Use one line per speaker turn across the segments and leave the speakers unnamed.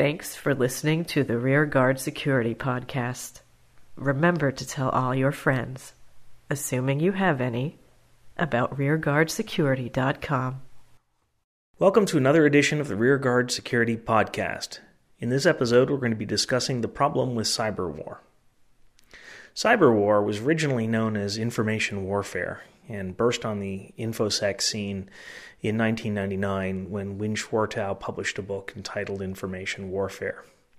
Thanks for listening to the Rear Guard Security Podcast. Remember to tell all your friends, assuming you have any, about RearGuardSecurity.com.
Welcome to another edition of the Rear Guard Security Podcast. In this episode, we're going to be discussing the problem with cyber war. Cyber war was originally known as information warfare and burst on the InfoSec scene in 1999 when Win Schwartau published a book entitled Information Warfare.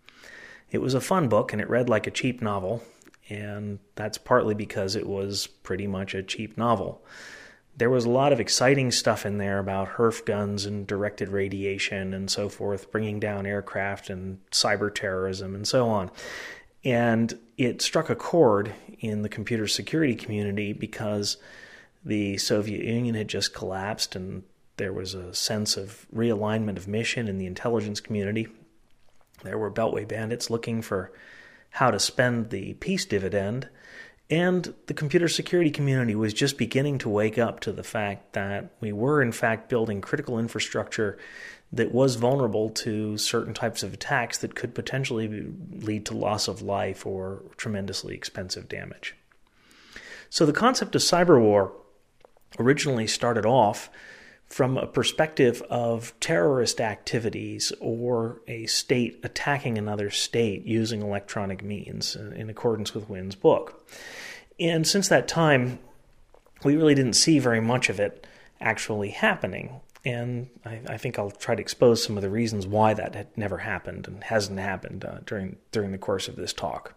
It was a fun book and it read like a cheap novel, and that's partly because it was pretty much a cheap novel. There was a lot of exciting stuff in there about HERF guns and directed radiation and so forth, bringing down aircraft and cyber terrorism and so on. And it struck a chord in the computer security community because the Soviet Union had just collapsed and there was a sense of realignment of mission in the intelligence community. There were Beltway bandits looking for how to spend the peace dividend, and the computer security community was just beginning to wake up to the fact that we were in fact building critical infrastructure that was vulnerable to certain types of attacks that could potentially lead to loss of life or tremendously expensive damage. So the concept of cyber war originally started off from a perspective of terrorist activities or a state attacking another state using electronic means in accordance with Win's book. And since that time, we really didn't see very much of it actually happening. And I think I'll try to expose some of the reasons why that had never happened and hasn't happened during the course of this talk.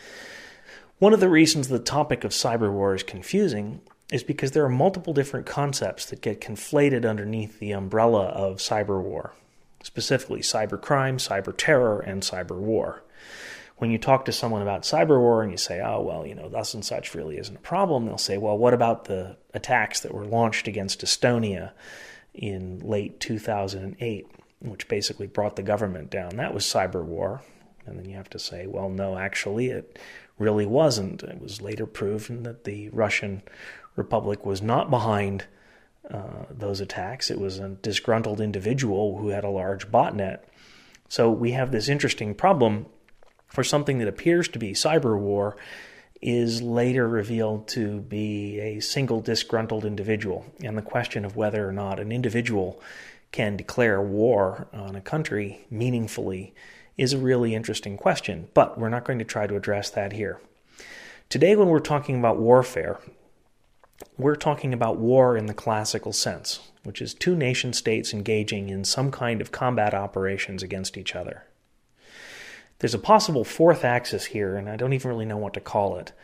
One of the reasons the topic of cyber war is confusing is because there are multiple different concepts that get conflated underneath the umbrella of cyber war, specifically cybercrime, cyber terror, and cyber war. When you talk to someone about cyber war and you say, oh, well, thus and such really isn't a problem, they'll say, well, what about the attacks that were launched against Estonia in late 2008, which basically brought the government down? That was cyber war. And then you have to say, well, no, actually, it really wasn't. It was later proven that the Russian Republic was not behind those attacks. It was a disgruntled individual who had a large botnet. So we have this interesting problem where something that appears to be cyber war is later revealed to be a single disgruntled individual. And the question of whether or not an individual can declare war on a country meaningfully is a really interesting question. But we're not going to try to address that here. Today, when we're talking about warfare, we're talking about war in the classical sense, which is two nation-states engaging in some kind of combat operations against each other. There's a possible fourth axis here, and I don't even really know what to call it.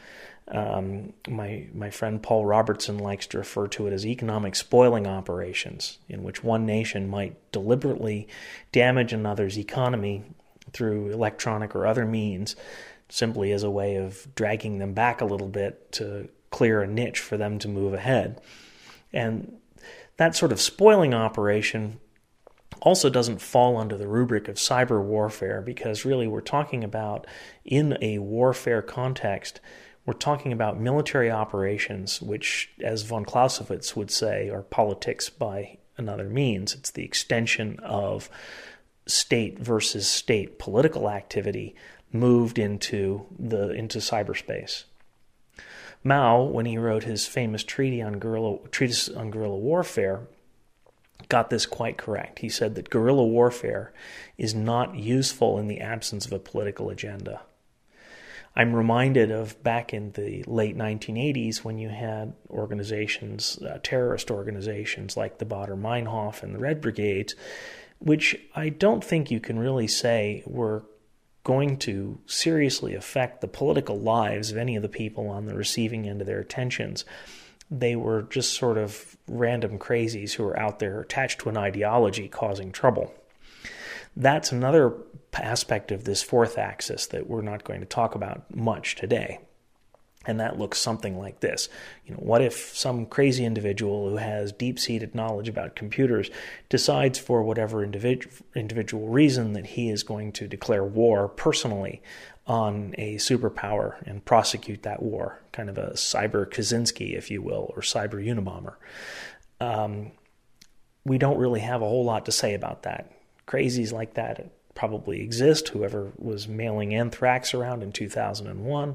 My friend Paul Robertson likes to refer to it as economic spoiling operations, in which one nation might deliberately damage another's economy through electronic or other means, simply as a way of dragging them back a little bit to clear a niche for them to move ahead. And that sort of spoiling operation also doesn't fall under the rubric of cyber warfare, because really we're talking about, in a warfare context, we're talking about military operations, which, as von Clausewitz would say, are politics by another means. It's the extension of state versus state political activity moved into cyberspace. Mao, when he wrote his famous treatise on guerrilla warfare, got this quite correct. He said that guerrilla warfare is not useful in the absence of a political agenda. I'm reminded of back in the late 1980s when you had organizations, terrorist organizations like the Baader-Meinhof and the Red Brigades, which I don't think you can really say were going to seriously affect the political lives of any of the people on the receiving end of their attentions. They were just sort of random crazies who were out there attached to an ideology causing trouble. That's another aspect of this fourth axis that we're not going to talk about much today. And that looks something like this. What if some crazy individual who has deep-seated knowledge about computers decides for whatever individual reason that he is going to declare war personally on a superpower and prosecute that war, kind of a cyber Kaczynski, if you will, or cyber Unabomber. We don't really have a whole lot to say about that. Crazies like that probably exist, whoever was mailing anthrax around in 2001.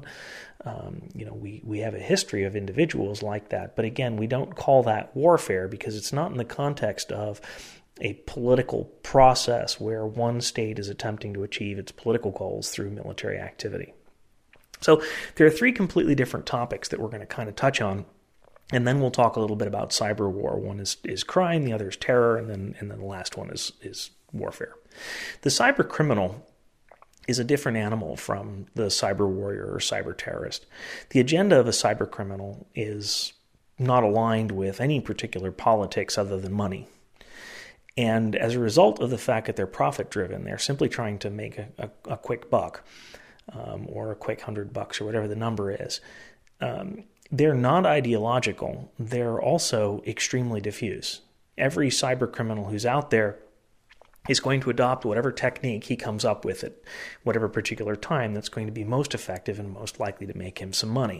We have a history of individuals like that. But again, we don't call that warfare because it's not in the context of a political process where one state is attempting to achieve its political goals through military activity. So there are three completely different topics that we're going to kind of touch on, and then we'll talk a little bit about cyber war. One is crime, the other is terror, and then the last one is warfare. The cyber criminal is a different animal from the cyber warrior or cyber terrorist. The agenda of a cyber criminal is not aligned with any particular politics other than money. And as a result of the fact that they're profit-driven, they're simply trying to make a quick buck, or a quick $100 or whatever the number is. They're not ideological. They're also extremely diffuse. Every cyber criminal who's out there is going to adopt whatever technique he comes up with at whatever particular time that's going to be most effective and most likely to make him some money.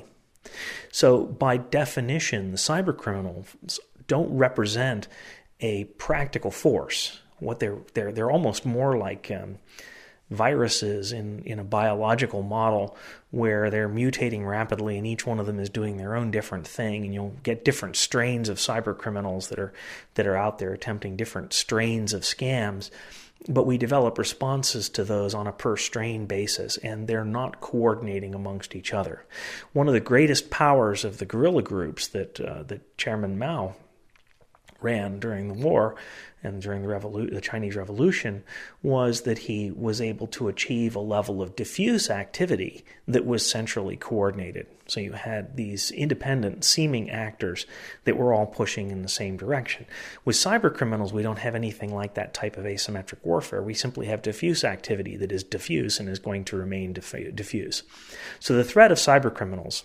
So by definition, the cyber criminals don't represent a practical force. What they're almost more like viruses in a biological model where they're mutating rapidly and each one of them is doing their own different thing, and you'll get different strains of cyber criminals that are out there attempting different strains of scams, but we develop responses to those on a per strain basis, and they're not coordinating amongst each other. One of the greatest powers of the guerrilla groups that Chairman Mao ran during the war and during the Chinese Revolution was that he was able to achieve a level of diffuse activity that was centrally coordinated. So you had these independent seeming actors that were all pushing in the same direction. With cyber criminals, we don't have anything like that type of asymmetric warfare. We simply have diffuse activity that is diffuse and is going to remain diffuse. So the threat of cyber criminals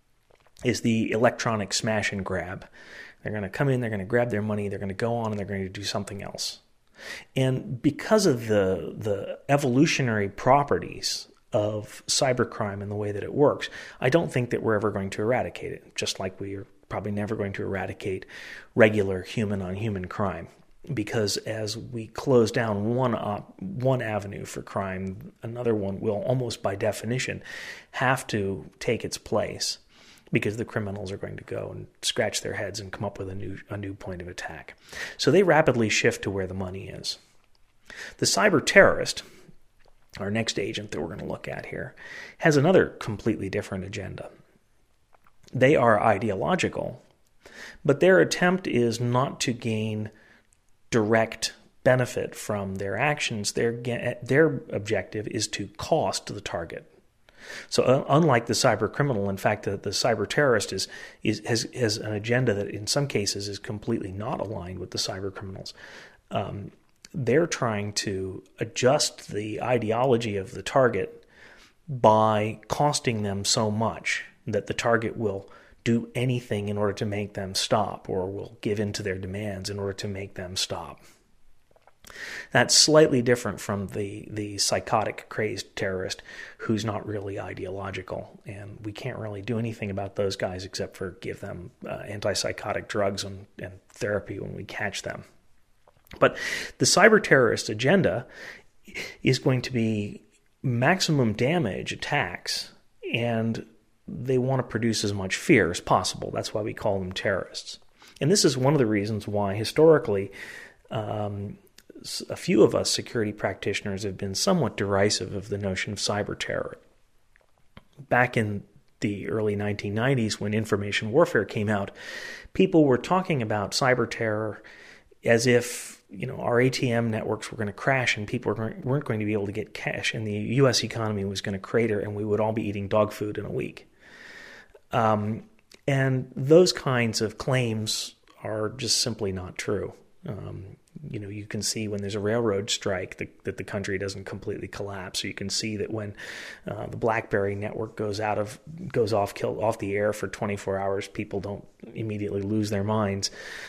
is the electronic smash and grab. They're going to come in, they're going to grab their money, they're going to go on, and they're going to do something else. And because of the evolutionary properties of cybercrime and the way that it works, I don't think that we're ever going to eradicate it, just like we are probably never going to eradicate regular human-on-human crime. Because as we close down one avenue for crime, another one will almost by definition have to take its place, because the criminals are going to go and scratch their heads and come up with a new point of attack. So they rapidly shift to where the money is. The cyber terrorist, our next agent that we're going to look at here, has another completely different agenda. They are ideological, but their attempt is not to gain direct benefit from their actions. Their objective is to cost the target. So unlike the cyber criminal, in fact, the cyber terrorist has an agenda that in some cases is completely not aligned with the cyber criminals. They're trying to adjust the ideology of the target by costing them so much that the target will do anything in order to make them stop, or will give in to their demands in order to make them stop. That's slightly different from the psychotic, crazed terrorist who's not really ideological, and we can't really do anything about those guys except for give them antipsychotic drugs and therapy when we catch them. But the cyber terrorist agenda is going to be maximum damage attacks, and they want to produce as much fear as possible. That's why we call them terrorists. And this is one of the reasons why historically a few of us security practitioners have been somewhat derisive of the notion of cyber terror. Back in the early 1990s, when information warfare came out, people were talking about cyber terror as if our ATM networks were going to crash and people weren't going to be able to get cash, and the U.S. economy was going to crater and we would all be eating dog food in a week. And those kinds of claims are just simply not true. You can see when there's a railroad strike that the country doesn't completely collapse. Or you can see that when the BlackBerry network goes off the air for 24 hours, people don't immediately lose their minds.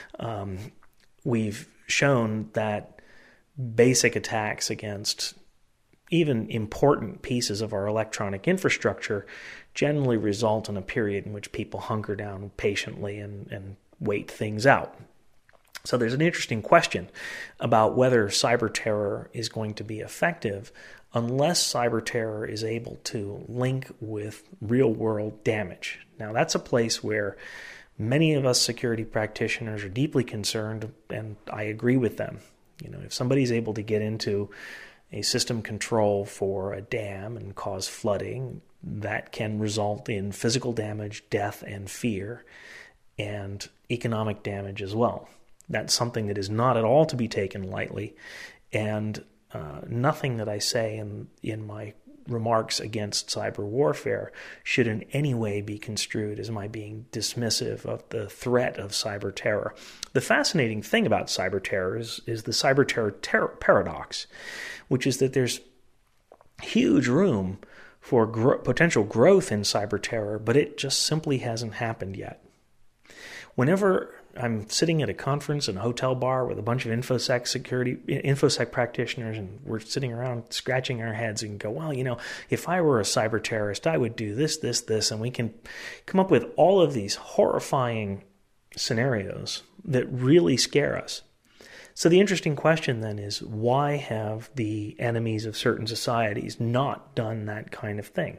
We've shown that basic attacks against even important pieces of our electronic infrastructure generally result in a period in which people hunker down patiently and wait things out. So there's an interesting question about whether cyber terror is going to be effective unless cyber terror is able to link with real-world damage. Now, that's a place where many of us security practitioners are deeply concerned, and I agree with them. If somebody's able to get into a system control for a dam and cause flooding, that can result in physical damage, death, and fear, and economic damage as well. That's something that is not at all to be taken lightly, and nothing that I say in my remarks against cyber warfare should in any way be construed as my being dismissive of the threat of cyber terror. The fascinating thing about cyber terror is the cyber terror paradox, which is that there's huge room for potential growth in cyber terror, but it just simply hasn't happened yet. Whenever I'm sitting at a conference in a hotel bar with a bunch of InfoSec practitioners, and we're sitting around scratching our heads and go, well, if I were a cyber terrorist, I would do this, this, this, and we can come up with all of these horrifying scenarios that really scare us. So the interesting question then is, why have the enemies of certain societies not done that kind of thing?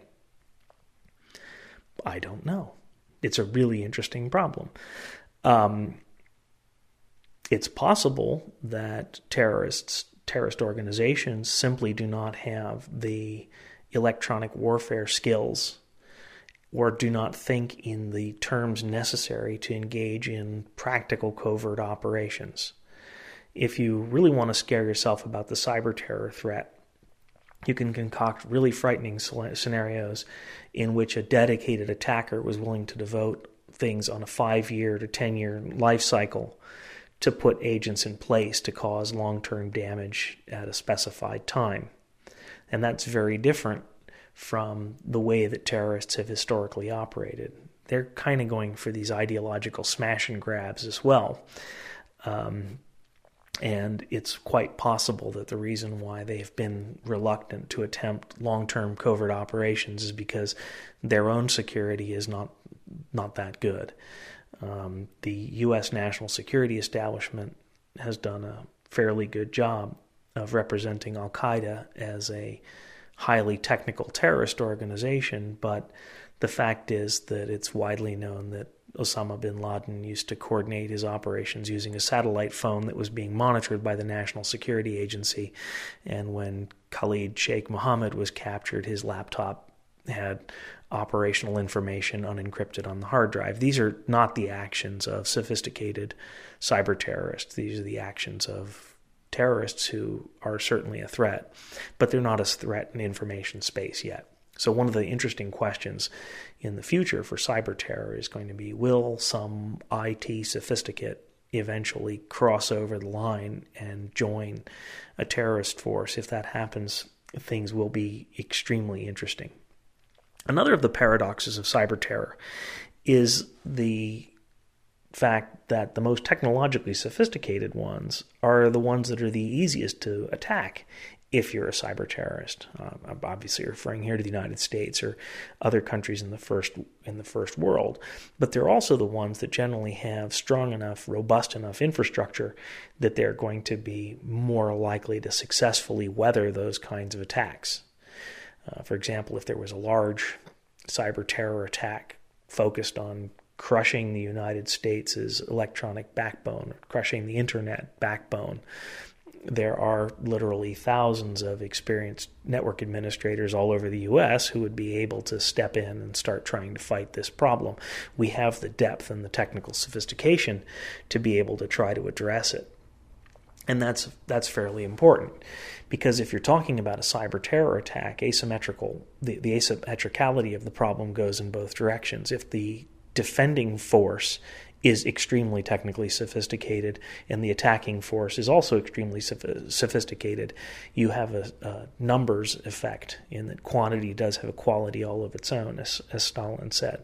I don't know. It's a really interesting problem. It's possible that terrorist organizations simply do not have the electronic warfare skills or do not think in the terms necessary to engage in practical covert operations. If you really want to scare yourself about the cyber terror threat, you can concoct really frightening scenarios in which a dedicated attacker was willing to devote things on a 5-year to 10-year life cycle to put agents in place to cause long-term damage at a specified time. And that's very different from the way that terrorists have historically operated. They're kind of going for these ideological smash and grabs as well. And it's quite possible that the reason why they've been reluctant to attempt long-term covert operations is because their own security is not that good. The U.S. national security establishment has done a fairly good job of representing Al-Qaeda as a highly technical terrorist organization, but the fact is that it's widely known that Osama bin Laden used to coordinate his operations using a satellite phone that was being monitored by the National Security Agency. And when Khalid Sheikh Mohammed was captured, his laptop had operational information unencrypted on the hard drive. These are not the actions of sophisticated cyber terrorists. These are the actions of terrorists who are certainly a threat, but they're not a threat in information space yet. So one of the interesting questions in the future for cyber terror is going to be, will some IT sophisticate eventually cross over the line and join a terrorist force? If that happens, things will be extremely interesting. Another of the paradoxes of cyber terror is the fact that the most technologically sophisticated ones are the ones that are the easiest to attack if you're a cyber terrorist. I'm obviously referring here to the United States or other countries in the first world, but they're also the ones that generally have strong enough, robust enough infrastructure that they're going to be more likely to successfully weather those kinds of attacks. For example, if there was a large cyber terror attack focused on crushing the United States' electronic backbone, crushing the internet backbone, there are literally thousands of experienced network administrators all over the U.S. who would be able to step in and start trying to fight this problem. We have the depth and the technical sophistication to be able to try to address it. And that's fairly important, because if you're talking about a cyber terror attack, the asymmetricality of the problem goes in both directions. If the defending force is extremely technically sophisticated and the attacking force is also extremely sophisticated, you have a numbers effect in that quantity does have a quality all of its own, as Stalin said.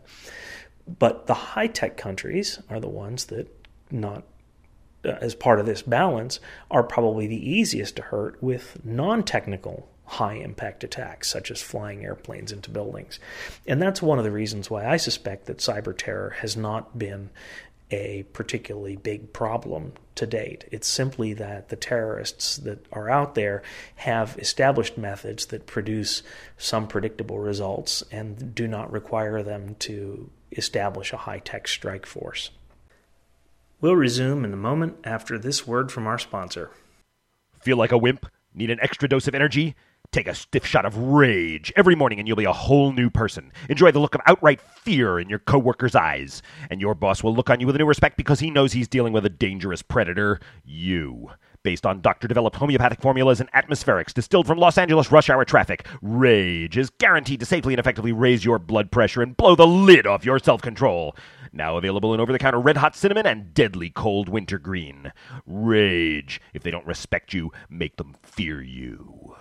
But the high-tech countries are the ones that, not as part of this balance, are probably the easiest to hurt with non-technical high-impact attacks, such as flying airplanes into buildings. And that's one of the reasons why I suspect that cyber terror has not been a particularly big problem to date. It's simply that the terrorists that are out there have established methods that produce some predictable results and do not require them to establish a high-tech strike force. We'll resume in a moment after this word from our sponsor.
Feel like a wimp? Need an extra dose of energy? Take a stiff shot of rage every morning and you'll be a whole new person. Enjoy the look of outright fear in your coworkers' eyes. And your boss will look on you with a new respect because he knows he's dealing with a dangerous predator, you. Based on doctor-developed homeopathic formulas and atmospherics distilled from Los Angeles rush hour traffic, Rage is guaranteed to safely and effectively raise your blood pressure and blow the lid off your self-control. Now available in over-the-counter red-hot cinnamon and deadly cold wintergreen. Rage. If they don't respect you, make them fear you.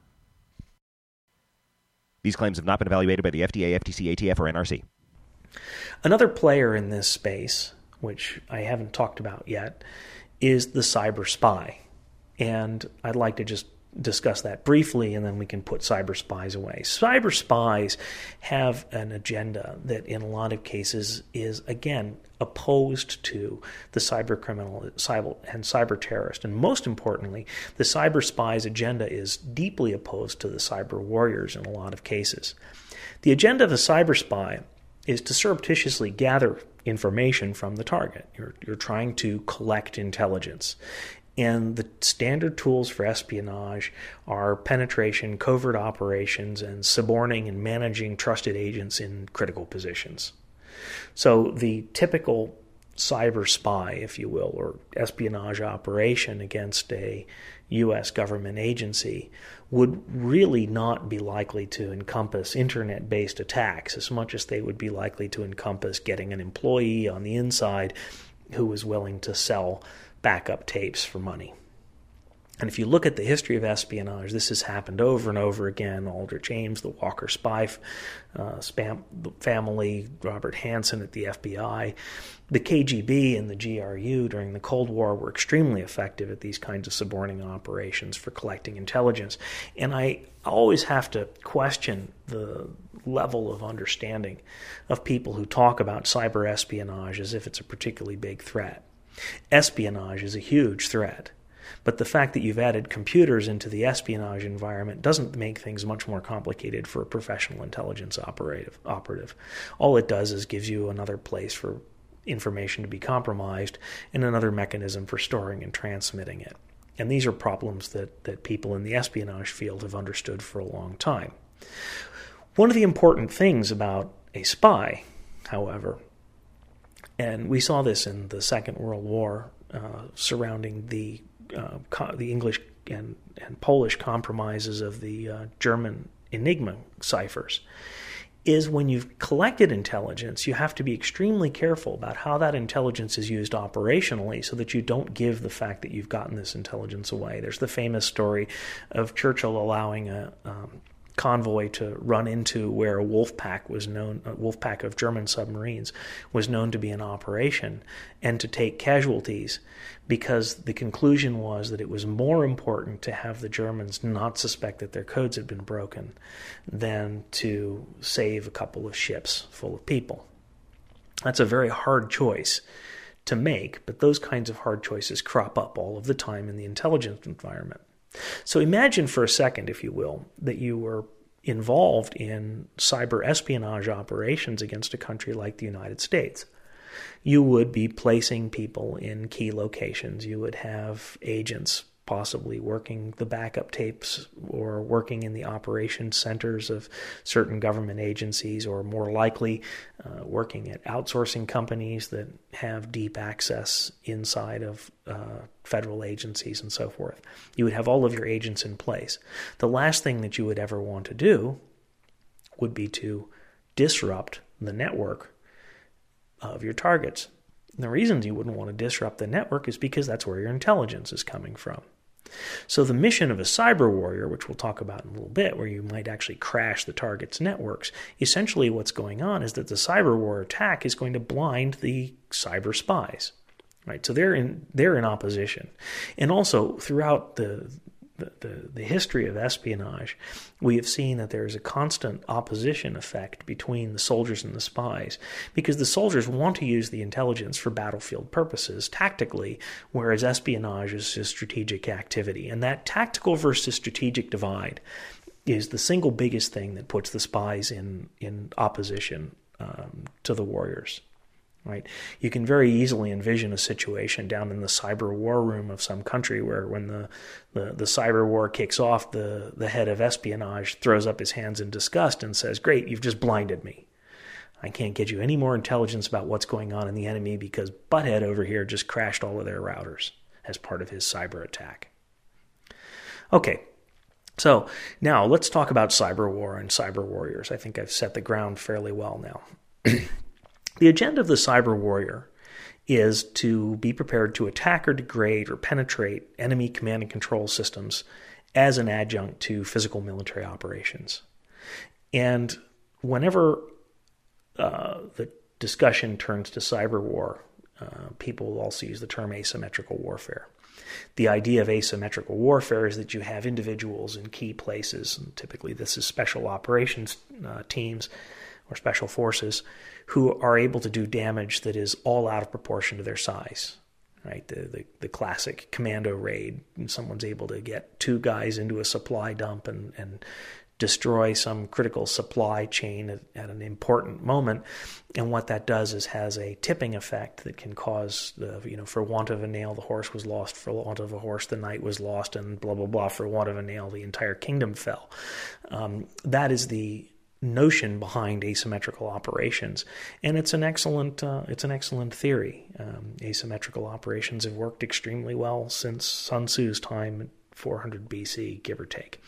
These claims have not been evaluated by the FDA, FTC, ATF, or NRC.
Another player in this space, which I haven't talked about yet, is the cyber spy. And I'd like to just discuss that briefly, and then we can put cyber spies away. Cyber spies have an agenda that in a lot of cases is, again, opposed to the cyber criminal and cyber terrorist. And most importantly, the cyber spy's agenda is deeply opposed to the cyber warriors in a lot of cases. The agenda of the cyber spy is to surreptitiously gather information from the target. You're trying to collect intelligence. And the standard tools for espionage are penetration, covert operations, and suborning and managing trusted agents in critical positions. So the typical cyber spy, if you will, or espionage operation against a U.S. government agency would really not be likely to encompass internet-based attacks as much as they would be likely to encompass getting an employee on the inside who was willing to sell backup tapes for money. And if you look at the history of espionage, this has happened over and over again. Aldrich Ames, the Walker spy family, Robert Hansen at the FBI. The KGB and the GRU during the Cold War were extremely effective at these kinds of suborning operations for collecting intelligence. And I always have to question the level of understanding of people who talk about cyber espionage as if it's a particularly big threat. Espionage is a huge threat. But the fact that you've added computers into the espionage environment doesn't make things much more complicated for a professional intelligence operative. All it does is gives you another place for information to be compromised and another mechanism for storing and transmitting it. And these are problems that people in the espionage field have understood for a long time. One of the important things about a spy, however, and we saw this in the Second World War surrounding the English and Polish compromises of the German Enigma ciphers, is when you've collected intelligence, you have to be extremely careful about how that intelligence is used operationally so that you don't give the fact that you've gotten this intelligence away. There's the famous story of Churchill allowing a convoy to run into where a wolf pack of German submarines was known to be in operation, and to take casualties because the conclusion was that it was more important to have the Germans not suspect that their codes had been broken than to save a couple of ships full of people. That's a very hard choice to make, but those kinds of hard choices crop up all of the time in the intelligence environment. So imagine for a second, if you will, that you were involved in cyber espionage operations against a country like the United States. You would be placing people in key locations. You would have agents possibly working the backup tapes or working in the operation centers of certain government agencies, or more likely working at outsourcing companies that have deep access inside of federal agencies and so forth. You would have all of your agents in place. The last thing that you would ever want to do would be to disrupt the network of your targets. And the reasons you wouldn't want to disrupt the network is because that's where your intelligence is coming from. So the mission of a cyber warrior, which we'll talk about in a little bit, where you might actually crash the target's networks, essentially what's going on is that the cyber war attack is going to blind the cyber spies. Right? So they're in opposition. And also throughout the the history of espionage, we have seen that there is a constant opposition effect between the soldiers and the spies, because the soldiers want to use the intelligence for battlefield purposes tactically, whereas espionage is just strategic activity. And that tactical versus strategic divide is the single biggest thing that puts the spies in opposition to the warriors. Right? You can very easily envision a situation down in the cyber war room of some country where when the cyber war kicks off, the head of espionage throws up his hands in disgust and says, "Great, you've just blinded me. I can't get you any more intelligence about what's going on in the enemy because Butthead over here just crashed all of their routers as part of his cyber attack." Okay, so now let's talk about cyber war and cyber warriors. I think I've set the ground fairly well now. The agenda of the cyber warrior is to be prepared to attack or degrade or penetrate enemy command and control systems as an adjunct to physical military operations. And whenever the discussion turns to cyber war, people will also use the term asymmetrical warfare. The idea of asymmetrical warfare is that you have individuals in key places, and typically this is special operations teams or special forces, who are able to do damage that is all out of proportion to their size, right? The classic commando raid, and someone's able to get two guys into a supply dump and destroy some critical supply chain at an important moment. And what that does is has a tipping effect that can cause, for want of a nail, the horse was lost. For want of a horse, the knight was lost, and blah, blah, blah. For want of a nail, the entire kingdom fell. That is the notion behind asymmetrical operations, and it's an excellent theory. Asymmetrical operations have worked extremely well since Sun Tzu's time, 400 BC, give or take.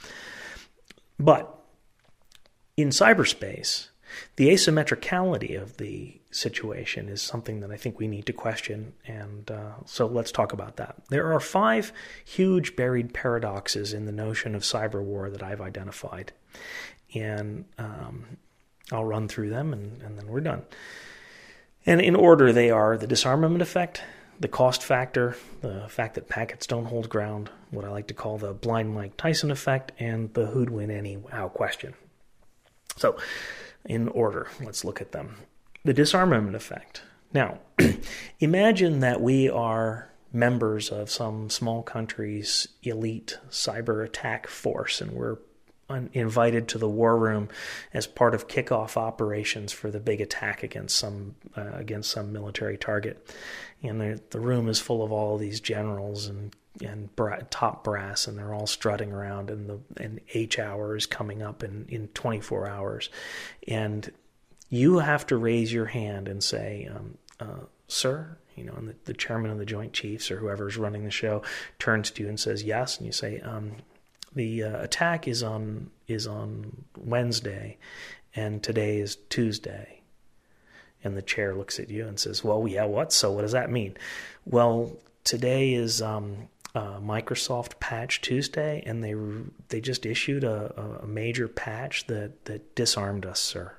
But in cyberspace, the asymmetricality of the situation is something that I think we need to question, and so let's talk about that. There are 5 huge buried paradoxes in the notion of cyber war that I've identified. And I'll run through them, and then we're done. And in order, they are the disarmament effect, the cost factor, the fact that packets don't hold ground, what I like to call the blind Mike Tyson effect, and the who'd win anyhow question. So, in order, let's look at them. The disarmament effect. Now, imagine that we are members of some small country's elite cyber attack force, and we're invited to the war room as part of kickoff operations for the big attack against some military target. And the room is full of all of these generals and top brass, and they're all strutting around, and H hour is coming up in 24 hours. And you have to raise your hand and say, "Sir," and the chairman of the Joint Chiefs or whoever's running the show turns to you and says yes, and you say, the attack is on Wednesday, and today is Tuesday. And the chair looks at you and says, "Well, yeah, what? So what does that mean?" "Well, today is Microsoft Patch Tuesday, and they just issued a major patch that disarmed us, sir."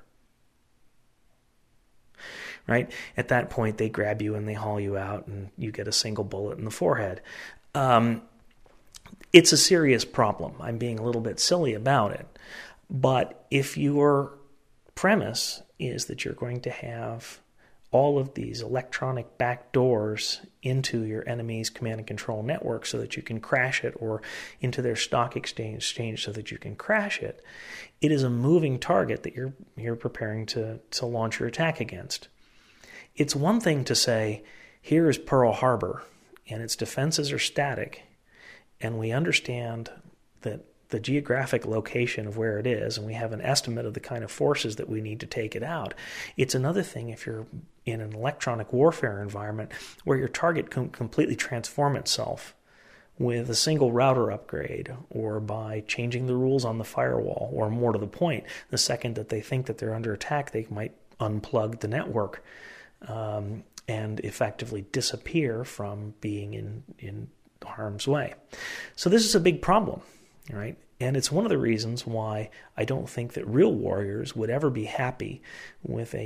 Right? At that point, they grab you and they haul you out, and you get a single bullet in the forehead. It's a serious problem. I'm being a little bit silly about it. But if your premise is that you're going to have all of these electronic backdoors into your enemy's command and control network so that you can crash it, or into their stock exchange so that you can crash it, it is a moving target that you're preparing to launch your attack against. It's one thing to say, here is Pearl Harbor, and its defenses are static, and we understand that the geographic location of where it is, and we have an estimate of the kind of forces that we need to take it out. It's another thing if you're in an electronic warfare environment where your target can completely transform itself with a single router upgrade, or by changing the rules on the firewall, or more to the point, the second that they think that they're under attack, they might unplug the network and effectively disappear from being in harm's way. So this is a big problem, right? And it's one of the reasons why I don't think that real warriors would ever be happy with a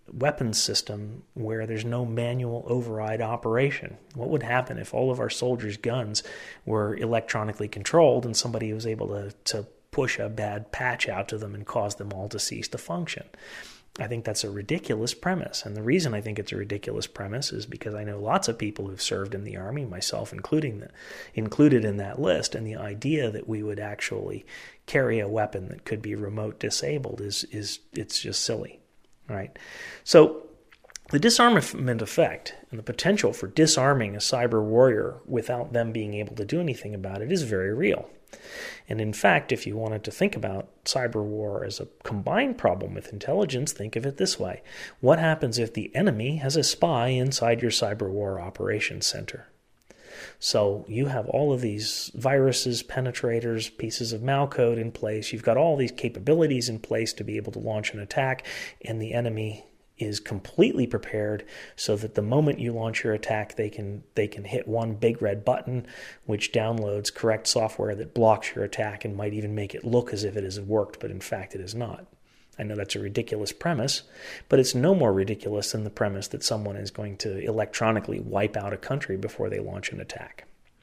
weapons system where there's no manual override operation? What would happen if all of our soldiers' guns were electronically controlled and somebody was able to push a bad patch out to them and cause them all to cease to function? I think that's a ridiculous premise. And the reason I think it's a ridiculous premise is because I know lots of people who've served in the Army, myself included in that list, and the idea that we would actually carry a weapon that could be remote disabled is it's just silly, right? So the disarmament effect and the potential for disarming a cyber warrior without them being able to do anything about it is very real. And in fact, if you wanted to think about cyber war as a combined problem with intelligence, think of it this way. What happens if the enemy has a spy inside your cyber war operations center? So you have all of these viruses, penetrators, pieces of malcode in place. You've got all these capabilities in place to be able to launch an attack, and the enemy is completely prepared so that the moment you launch your attack, they can hit one big red button, which downloads correct software that blocks your attack and might even make it look as if it has worked, but in fact it is not. I know that's a ridiculous premise, but it's no more ridiculous than the premise that someone is going to electronically wipe out a country before they launch an attack.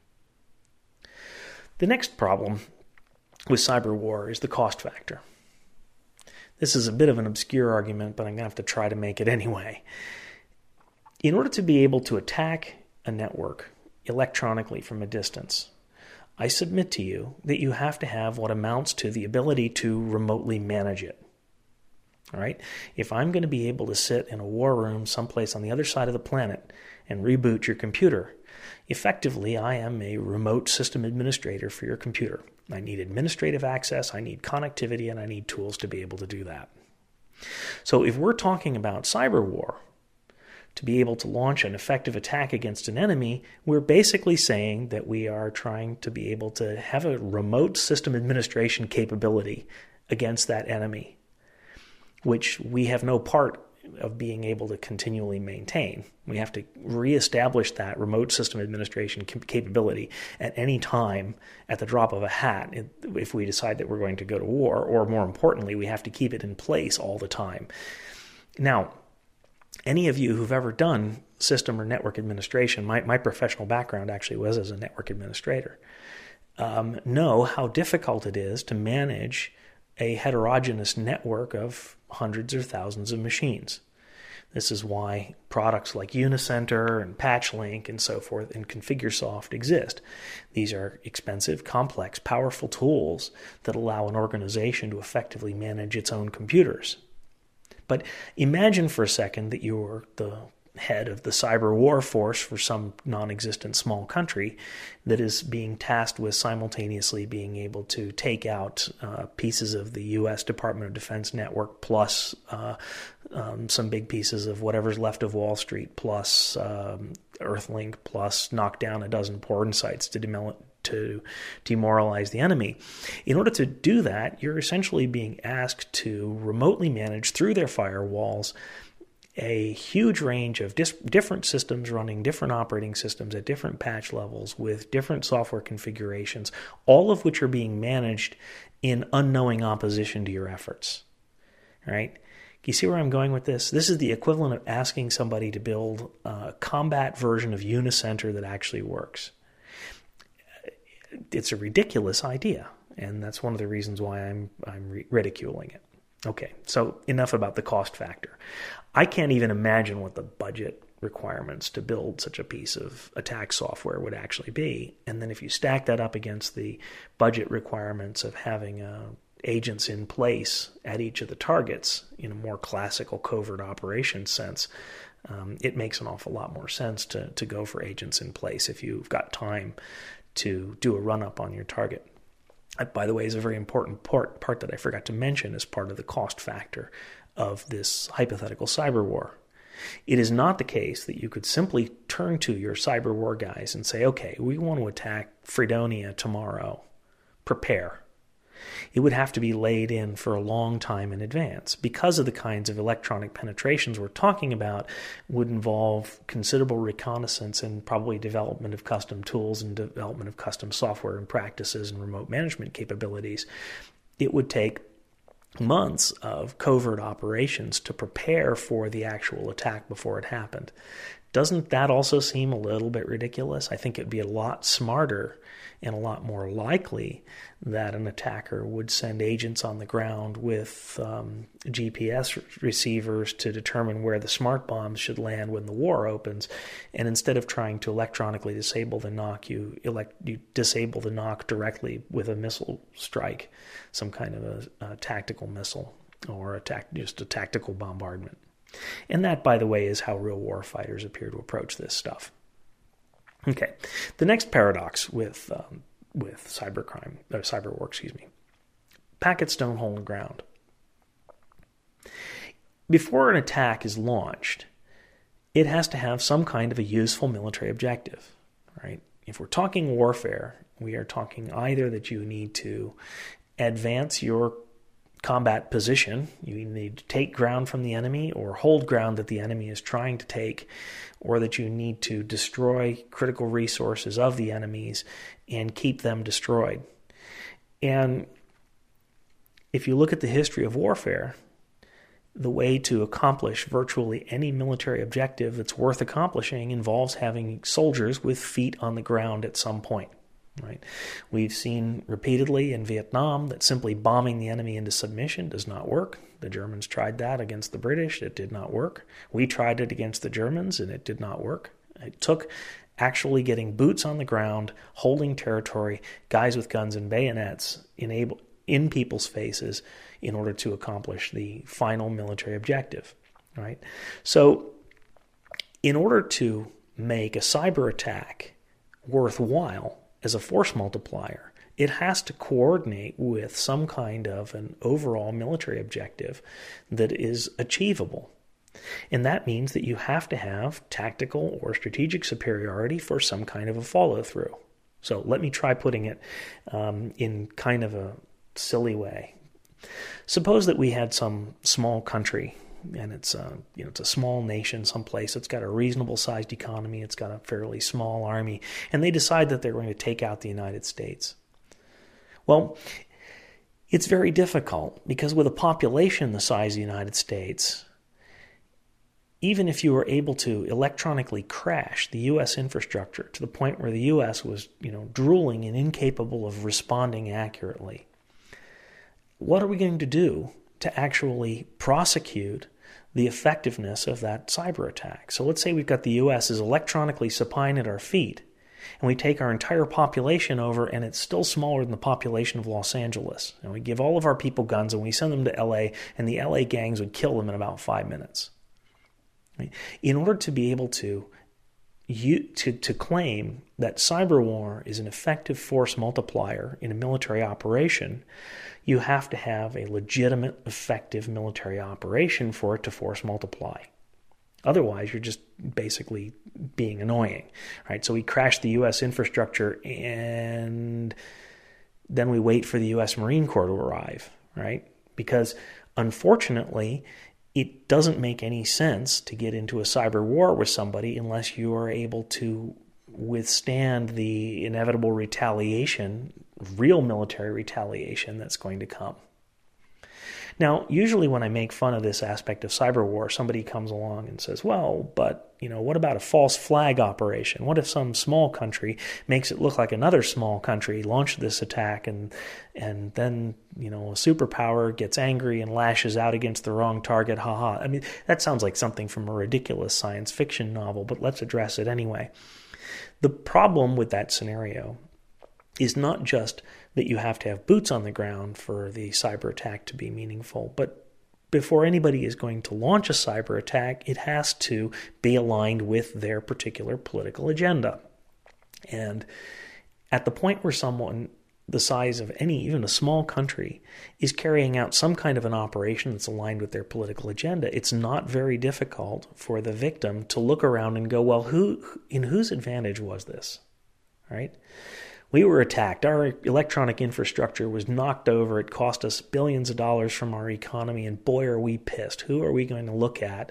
The next problem with cyber war is the cost factor. This is a bit of an obscure argument, but I'm going to have to try to make it anyway. In order to be able to attack a network electronically from a distance, I submit to you that you have to have what amounts to the ability to remotely manage it. All right? If I'm going to be able to sit in a war room someplace on the other side of the planet and reboot your computer, effectively I am a remote system administrator for your computer. I need administrative access, I need connectivity, and I need tools to be able to do that. So if we're talking about cyber war, to be able to launch an effective attack against an enemy, we're basically saying that we are trying to be able to have a remote system administration capability against that enemy, which we have no part of being able to continually maintain. We have to reestablish that remote system administration capability at any time at the drop of a hat if we decide that we're going to go to war, or more importantly, we have to keep it in place all the time. Now, any of you who've ever done system or network administration, my professional background actually was as a network administrator, know how difficult it is to manage a heterogeneous network of hundreds or thousands of machines. This is why products like Unicenter and PatchLink and so forth and ConfigureSoft exist. These are expensive, complex, powerful tools that allow an organization to effectively manage its own computers. But imagine for a second that you're the head of the cyber war force for some non-existent small country that is being tasked with simultaneously being able to take out pieces of the U.S. Department of Defense network plus some big pieces of whatever's left of Wall Street plus Earthlink plus knock down a dozen porn sites to demoralize the enemy. In order to do that, you're essentially being asked to remotely manage through their firewalls a huge range of different systems running different operating systems at different patch levels with different software configurations, all of which are being managed in unknowing opposition to your efforts. All right? You see where I'm going with this? This is the equivalent of asking somebody to build a combat version of Unicenter that actually works. It's a ridiculous idea, and that's one of the reasons why I'm ridiculing it. Okay, so enough about the cost factor. I can't even imagine what the budget requirements to build such a piece of attack software would actually be. And then if you stack that up against the budget requirements of having agents in place at each of the targets in a more classical covert operations sense, it makes an awful lot more sense to go for agents in place if you've got time to do a run-up on your target. That, by the way, is a very important part that I forgot to mention as part of the cost factor of this hypothetical cyber war. It is not the case that you could simply turn to your cyber war guys and say, okay, we want to attack Fredonia tomorrow. Prepare. It would have to be laid in for a long time in advance. Because of the kinds of electronic penetrations we're talking about would involve considerable reconnaissance and probably development of custom tools and development of custom software and practices and remote management capabilities. It would take months of covert operations to prepare for the actual attack before it happened. Doesn't that also seem a little bit ridiculous? I think it'd be a lot smarter and a lot more likely that an attacker would send agents on the ground with GPS receivers to determine where the smart bombs should land when the war opens. And instead of trying to electronically disable the knock, you disable the knock directly with a missile strike, some kind of a tactical missile or just a tactical bombardment. And that, by the way, is how real war fighters appear to approach this stuff. Okay, the next paradox with cyber war, packets don't hold ground. Before an attack is launched, it has to have some kind of a useful military objective, right? If we're talking warfare, we are talking either that you need to advance your combat position, you need to take ground from the enemy or hold ground that the enemy is trying to take, or that you need to destroy critical resources of the enemies and keep them destroyed. And if you look at the history of warfare, the way to accomplish virtually any military objective that's worth accomplishing involves having soldiers with feet on the ground at some point. Right? We've seen repeatedly in Vietnam that simply bombing the enemy into submission does not work. The Germans tried that against the British. It did not work. We tried it against the Germans, and it did not work. It took actually getting boots on the ground, holding territory, guys with guns and bayonets in people's faces in order to accomplish the final military objective. Right? So in order to make a cyber attack worthwhile as a force multiplier, it has to coordinate with some kind of an overall military objective that is achievable. And that means that you have to have tactical or strategic superiority for some kind of a follow-through. So let me try putting it in kind of a silly way. Suppose that we had some small country, and it's a small nation someplace. It's got a reasonable sized economy. It's got a fairly small army, and they decide that they're going to take out the United States. Well, it's very difficult because with a population the size of the United States, even if you were able to electronically crash the U.S. infrastructure to the point where the U.S. was, drooling and incapable of responding accurately, what are we going to do to actually prosecute the effectiveness of that cyber attack? So let's say we've got the U.S. is electronically supine at our feet, and we take our entire population over, and it's still smaller than the population of Los Angeles. And we give all of our people guns, and we send them to L.A., and the L.A. gangs would kill them in about 5 minutes. Right? In order to be able to claim that cyber war is an effective force multiplier in a military operation, you have to have a legitimate, effective military operation for it to force multiply. Otherwise, you're just basically being annoying, right? So we crash the U.S. infrastructure, and then we wait for the U.S. Marine Corps to arrive, right? Because unfortunately, it doesn't make any sense to get into a cyber war with somebody unless you are able to withstand the inevitable retaliation, real military retaliation that's going to come. Now, usually when I make fun of this aspect of cyber war, somebody comes along and says, well, but, what about a false flag operation? What if some small country makes it look like another small country launched this attack and then, a superpower gets angry and lashes out against the wrong target? Ha. I mean, that sounds like something from a ridiculous science fiction novel, but let's address it anyway. The problem with that scenario is not just that you have to have boots on the ground for the cyber attack to be meaningful, but before anybody is going to launch a cyber attack, it has to be aligned with their particular political agenda. And at the point where someone the size of even a small country is carrying out some kind of an operation that's aligned with their political agenda, it's not very difficult for the victim to look around and go, well, in whose advantage was this? Right? We were attacked. Our electronic infrastructure was knocked over. It cost us billions of dollars from our economy, and boy, are we pissed. Who are we going to look at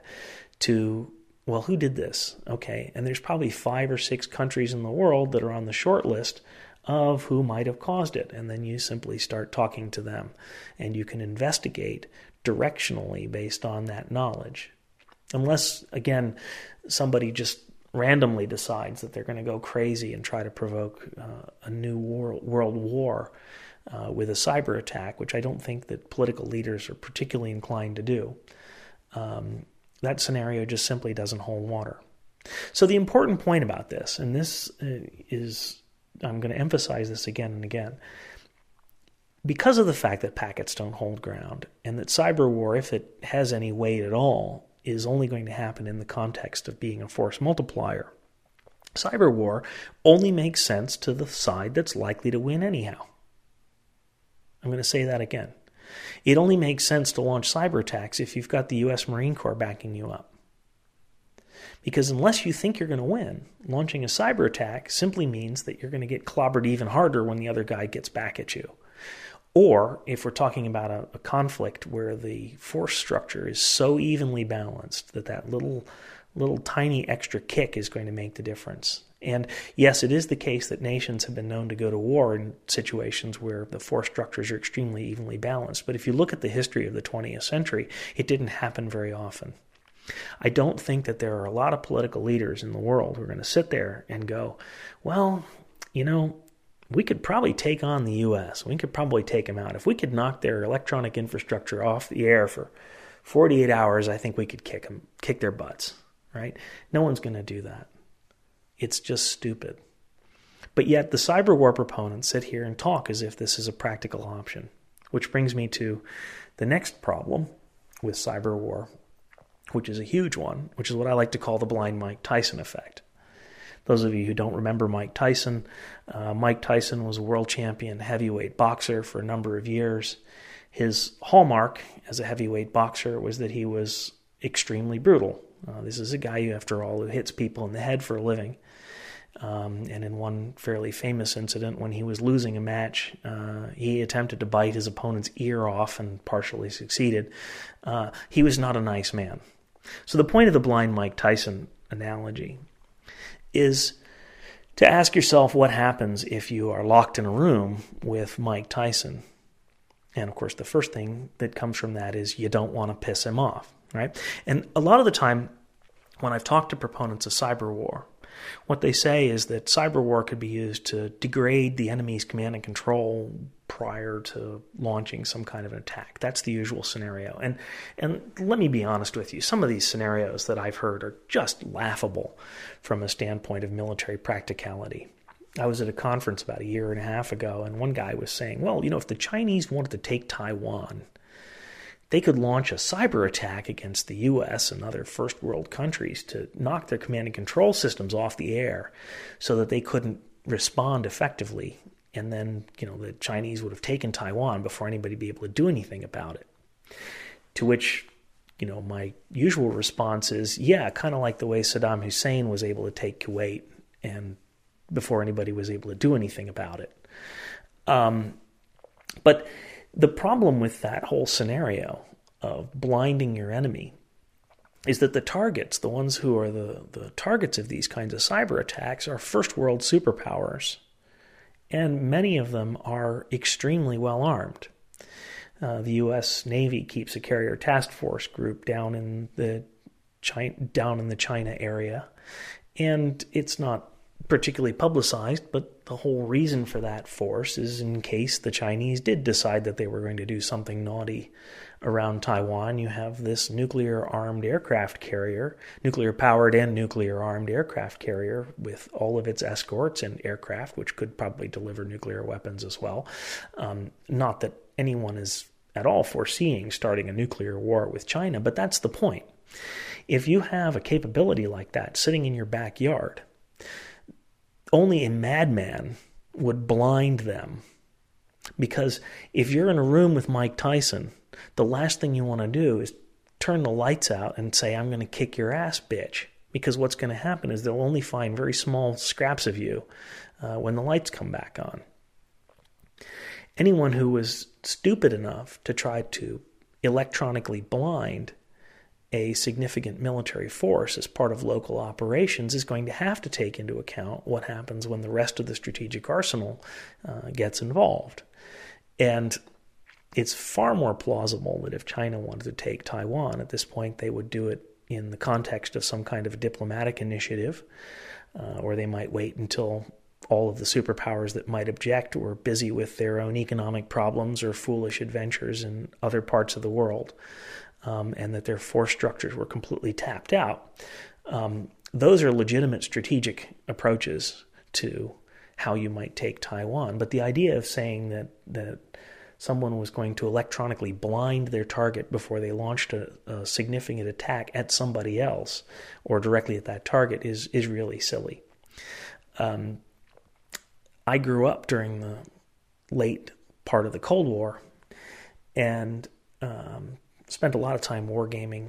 who did this? Okay, and there's probably 5 or 6 countries in the world that are on the short list of who might have caused it. And then you simply start talking to them, and you can investigate directionally based on that knowledge. Unless, again, somebody just randomly decides that they're going to go crazy and try to provoke a new world war with a cyber attack, which I don't think that political leaders are particularly inclined to do. That scenario just simply doesn't hold water. So the important point about this, and this is, I'm going to emphasize this again and again, because of the fact that packets don't hold ground, and that cyber war, if it has any weight at all, is only going to happen in the context of being a force multiplier, cyber war only makes sense to the side that's likely to win anyhow. I'm going to say that again. It only makes sense to launch cyber attacks if you've got the U.S. Marine Corps backing you up. Because unless you think you're going to win, launching a cyber attack simply means that you're going to get clobbered even harder when the other guy gets back at you. Or if we're talking about a conflict where the force structure is so evenly balanced that little tiny extra kick is going to make the difference. And yes, it is the case that nations have been known to go to war in situations where the force structures are extremely evenly balanced. But if you look at the history of the 20th century, it didn't happen very often. I don't think that there are a lot of political leaders in the world who are going to sit there and go, well, we could probably take on the U.S. We could probably take them out. If we could knock their electronic infrastructure off the air for 48 hours, I think we could kick their butts, right? No one's going to do that. It's just stupid. But yet the cyber war proponents sit here and talk as if this is a practical option, which brings me to the next problem with cyber war, which is a huge one, which is what I like to call the blind Mike Tyson effect. Those of you who don't remember Mike Tyson was a world champion heavyweight boxer for a number of years. His hallmark as a heavyweight boxer was that he was extremely brutal. This is a guy, after all, who hits people in the head for a living. And in one fairly famous incident, when he was losing a match, he attempted to bite his opponent's ear off and partially succeeded. He was not a nice man. So the point of the blind Mike Tyson analogy is to ask yourself what happens if you are locked in a room with Mike Tyson. And of course, the first thing that comes from that is you don't want to piss him off, right? And a lot of the time, when I've talked to proponents of cyber war, what they say is that cyber war could be used to degrade the enemy's command and control prior to launching some kind of an attack. That's the usual scenario. And let me be honest with you, some of these scenarios that I've heard are just laughable from a standpoint of military practicality. I was at a conference about a year and a half ago, and one guy was saying, well, if the Chinese wanted to take Taiwan, they could launch a cyber attack against the U.S. and other first world countries to knock their command and control systems off the air so that they couldn't respond effectively. And then, the Chinese would have taken Taiwan before anybody would be able to do anything about it. To which, my usual response is, yeah, kind of like the way Saddam Hussein was able to take Kuwait and before anybody was able to do anything about it. But the problem with that whole scenario of blinding your enemy is that the targets, the ones who are the targets of these kinds of cyber attacks, are first world superpowers. And many of them are extremely well armed. The U.S. Navy keeps a carrier task force group down in the China area, and it's not particularly publicized, but the whole reason for that force is in case the Chinese did decide that they were going to do something naughty around Taiwan. You have this nuclear-powered and nuclear-armed aircraft carrier with all of its escorts and aircraft, which could probably deliver nuclear weapons as well. Not that anyone is at all foreseeing starting a nuclear war with China, but that's the point. If you have a capability like that sitting in your backyard, only a madman would blind them. Because if you're in a room with Mike Tyson, the last thing you want to do is turn the lights out and say, I'm going to kick your ass, bitch. Because what's going to happen is they'll only find very small scraps of you when the lights come back on. Anyone who was stupid enough to try to electronically blind a significant military force as part of local operations is going to have to take into account what happens when the rest of the strategic arsenal gets involved. And it's far more plausible that if China wanted to take Taiwan at this point, they would do it in the context of some kind of diplomatic initiative, or they might wait until all of the superpowers that might object were busy with their own economic problems or foolish adventures in other parts of the world, and that their force structures were completely tapped out. Those are legitimate strategic approaches to how you might take Taiwan. But the idea of saying that someone was going to electronically blind their target before they launched a significant attack at somebody else or directly at that target is really silly. I grew up during the late part of the Cold War and spent a lot of time wargaming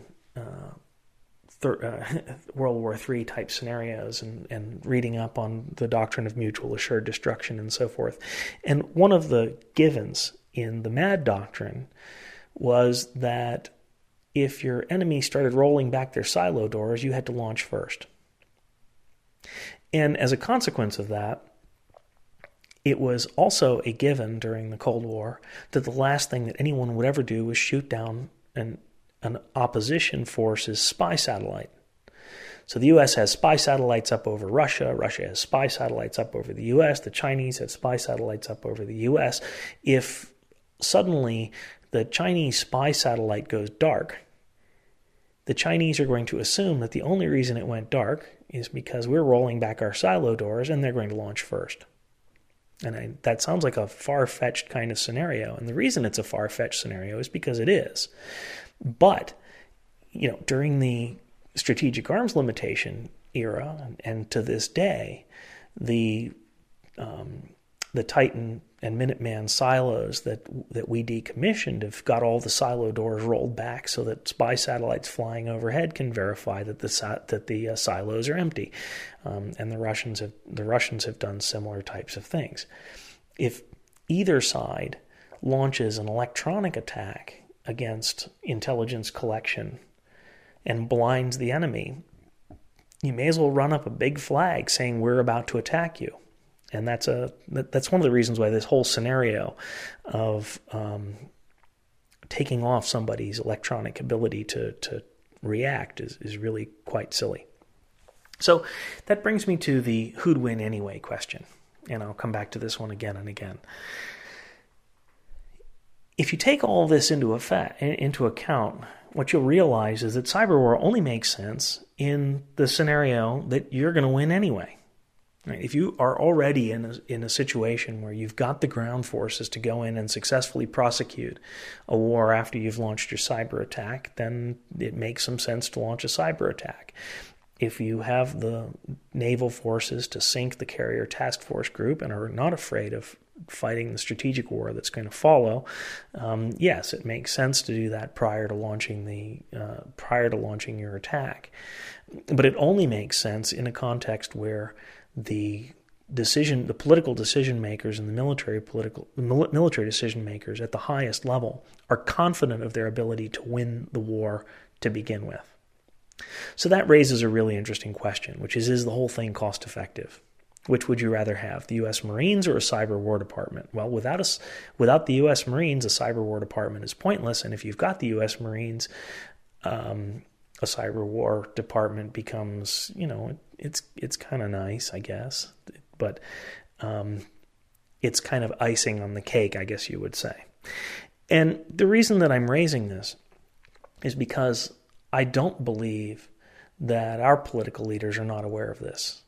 World War III type scenarios and reading up on the doctrine of mutual assured destruction and so forth. And one of the givens in the MAD doctrine was that if your enemy started rolling back their silo doors, you had to launch first. And as a consequence of that, it was also a given during the Cold War that the last thing that anyone would ever do was shoot down an opposition force's spy satellite. So the U.S. has spy satellites up over Russia. Russia has spy satellites up over the U.S. The Chinese have spy satellites up over the U.S. If suddenly the Chinese spy satellite goes dark, the Chinese are going to assume that the only reason it went dark is because we're rolling back our silo doors and they're going to launch first. And that sounds like a far-fetched kind of scenario. And the reason it's a far-fetched scenario is because it is. But, during the strategic arms limitation era and to this day, the Titan and Minuteman silos that we decommissioned have got all the silo doors rolled back so that spy satellites flying overhead can verify that the silos are empty. And the Russians have done similar types of things. If either side launches an electronic attack against intelligence collection and blinds the enemy, you may as well run up a big flag saying we're about to attack you. And that's one of the reasons why this whole scenario of taking off somebody's electronic ability to react is really quite silly. So that brings me to the who'd win anyway question. And I'll come back to this one again and again. If you take all this into account, what you'll realize is that cyber war only makes sense in the scenario that you're going to win anyway. Right? If you are already in a situation where you've got the ground forces to go in and successfully prosecute a war after you've launched your cyber attack, then it makes some sense to launch a cyber attack. If you have the naval forces to sink the carrier task force group and are not afraid of fighting the strategic war that's going to follow, yes, it makes sense to do that prior to launching your attack. But it only makes sense in a context where the political decision makers and the military decision makers at the highest level are confident of their ability to win the war to begin with. So that raises a really interesting question, which is the whole thing cost effective? Which would you rather have, the U.S. Marines or a cyber war department? Well, without the U.S. Marines, a cyber war department is pointless, and if you've got the U.S. Marines, a cyber war department becomes, it's kind of nice, I guess, but it's kind of icing on the cake, I guess you would say. And the reason that I'm raising this is because I don't believe that our political leaders are not aware of this.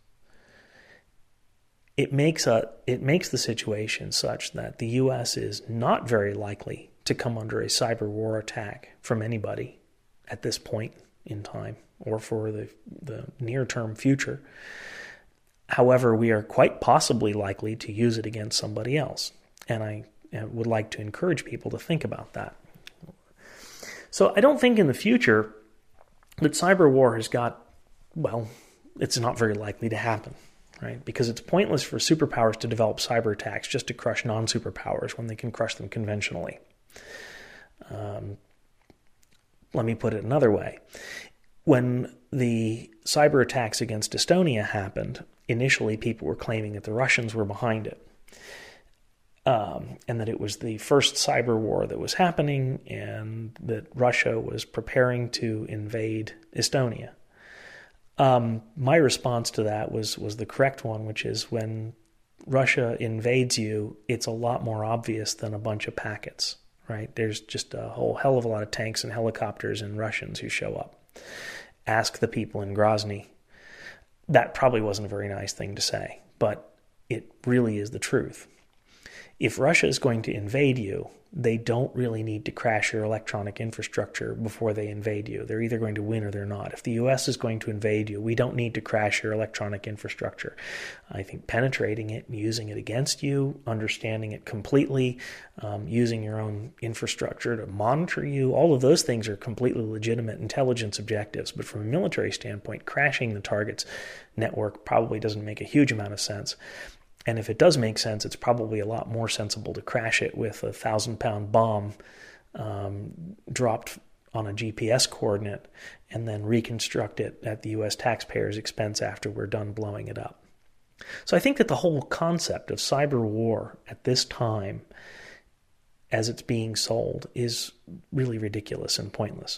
It makes the situation such that the U.S. is not very likely to come under a cyber war attack from anybody at this point in time or for the near-term future. However, we are quite possibly likely to use it against somebody else. And I would like to encourage people to think about that. So I don't think in the future that cyber war it's not very likely to happen, right? Because it's pointless for superpowers to develop cyber attacks just to crush non-superpowers when they can crush them conventionally. let me put it another way. When the cyber attacks against Estonia happened, initially people were claiming that the Russians were behind it, and that it was the first cyber war that was happening, and that Russia was preparing to invade Estonia. My response to that was the correct one, which is when Russia invades you, it's a lot more obvious than a bunch of packets, right? There's just a whole hell of a lot of tanks and helicopters and Russians who show up. Ask the people in Grozny. That probably wasn't a very nice thing to say, but it really is the truth. If Russia is going to invade you, they don't really need to crash your electronic infrastructure before they invade you. They're either going to win or they're not. If the U.S. is going to invade you, we don't need to crash your electronic infrastructure. I think penetrating it and using it against you, understanding it completely, using your own infrastructure to monitor you, all of those things are completely legitimate intelligence objectives. But from a military standpoint, crashing the target's network probably doesn't make a huge amount of sense. And if it does make sense, it's probably a lot more sensible to crash it with a 1,000-pound bomb dropped on a GPS coordinate and then reconstruct it at the U.S. taxpayers' expense after we're done blowing it up. So I think that the whole concept of cyber war at this time, as it's being sold, is really ridiculous and pointless.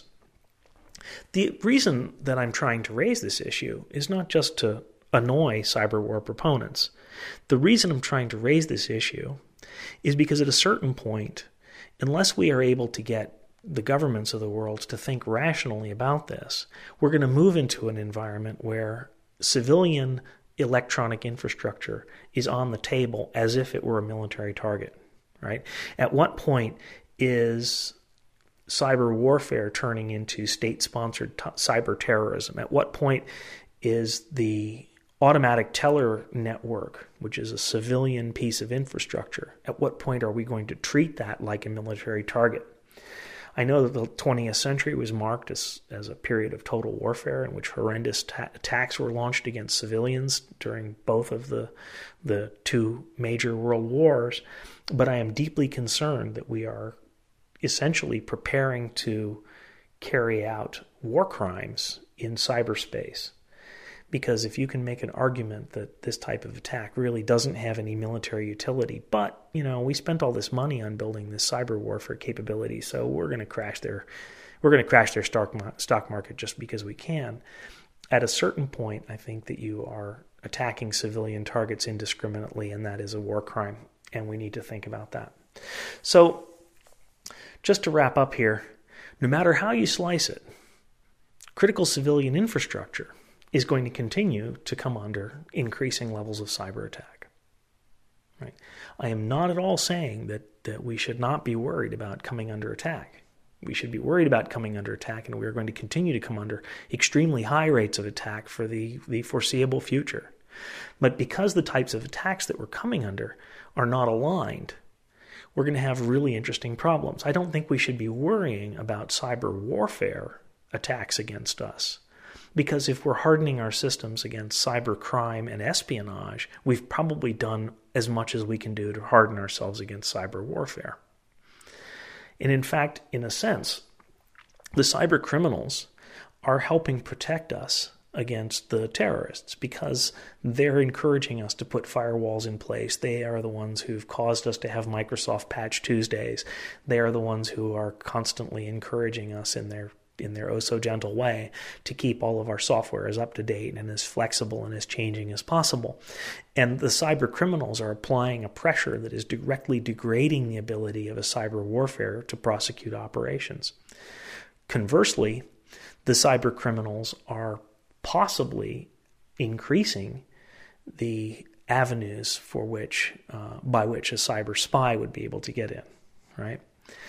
The reason that I'm trying to raise this issue is not just to annoy cyber war proponents. The reason I'm trying to raise this issue is because at a certain point, unless we are able to get the governments of the world to think rationally about this, we're going to move into an environment where civilian electronic infrastructure is on the table as if it were a military target, right? At what point is cyber warfare turning into state-sponsored cyber terrorism? At what point is the automatic teller network, which is a civilian piece of infrastructure, at what point are we going to treat that like a military target? I know that the 20th century was marked as a period of total warfare in which horrendous attacks were launched against civilians during both of the two major world wars, but I am deeply concerned that we are essentially preparing to carry out war crimes in cyberspace. Because if you can make an argument that this type of attack really doesn't have any military utility, but, we spent all this money on building this cyber warfare capability, so we're going to crash their stock market just because we can. At a certain point, I think that you are attacking civilian targets indiscriminately, and that is a war crime, and we need to think about that. So, just to wrap up here, no matter how you slice it, critical civilian infrastructure is going to continue to come under increasing levels of cyber attack. Right? I am not at all saying that we should not be worried about coming under attack. We should be worried about coming under attack, and we are going to continue to come under extremely high rates of attack for the foreseeable future. But because the types of attacks that we're coming under are not aligned, we're going to have really interesting problems. I don't think we should be worrying about cyber warfare attacks against us. Because if we're hardening our systems against cyber crime and espionage, we've probably done as much as we can do to harden ourselves against cyber warfare. And in fact, in a sense, the cyber criminals are helping protect us against the terrorists because they're encouraging us to put firewalls in place. They are the ones who've caused us to have Microsoft Patch Tuesdays. They are the ones who are constantly encouraging us in their oh-so-gentle way to keep all of our software as up-to-date and as flexible and as changing as possible. And the cyber criminals are applying a pressure that is directly degrading the ability of a cyber warfare to prosecute operations. Conversely, the cyber criminals are possibly increasing the avenues for which, by which a cyber spy would be able to get in, right?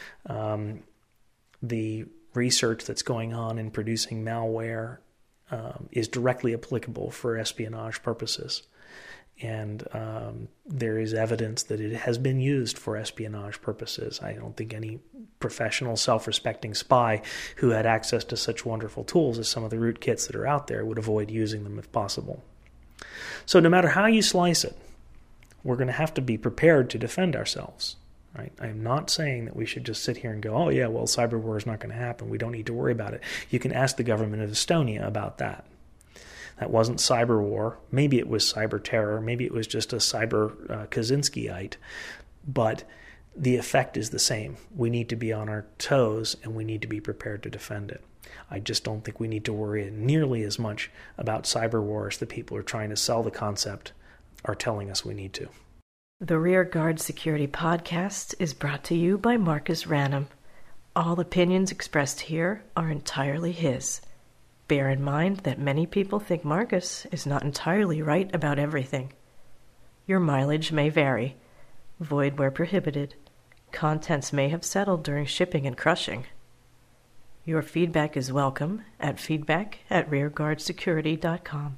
The research that's going on in producing malware is directly applicable for espionage purposes. And there is evidence that it has been used for espionage purposes. I don't think any professional, self-respecting spy who had access to such wonderful tools as some of the rootkits that are out there would avoid using them if possible. So no matter how you slice it, we're going to have to be prepared to defend ourselves. Right? I am not saying that we should just sit here and go, oh yeah, well, cyber war is not going to happen. We don't need to worry about it. You can ask the government of Estonia about that. That wasn't cyber war. Maybe it was cyber terror. Maybe it was just a cyber Kaczynskiite. But the effect is the same. We need to be on our toes, and we need to be prepared to defend it. I just don't think we need to worry nearly as much about cyber war as the people who are trying to sell the concept are telling us we need to.
The Rear Guard Security Podcast is brought to you by Marcus Ranum. All opinions expressed here are entirely his. Bear in mind that many people think Marcus is not entirely right about everything. Your mileage may vary. Void where prohibited. Contents may have settled during shipping and crushing. Your feedback is welcome at feedback@rearguardsecurity.com.